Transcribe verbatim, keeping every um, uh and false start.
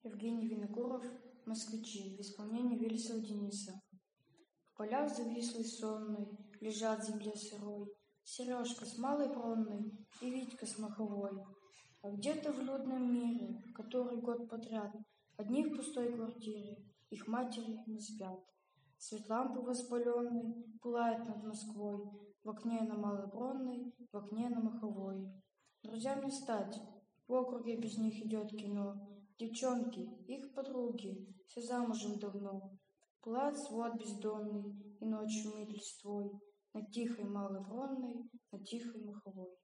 Евгений Винокуров, «Москвичи» в исполнении Велесова Дениса. В полях завислой сонной лежат в земле сырой Сережка с малой бронной и Витька с маховой. А где-то в людном мире, который год подряд одни в пустой квартире, их матери не спят. Свет лампы воспаленной пылает над Москвой, в окне на малой бронной, в окне на маховой. Друзьям не стать, в округе без них идет кино. Девчонки, их подруги, все замужем давно. Пылает свод бездонный, и ночь шумит листвой, над тихой малой бронной, над тихой маховой.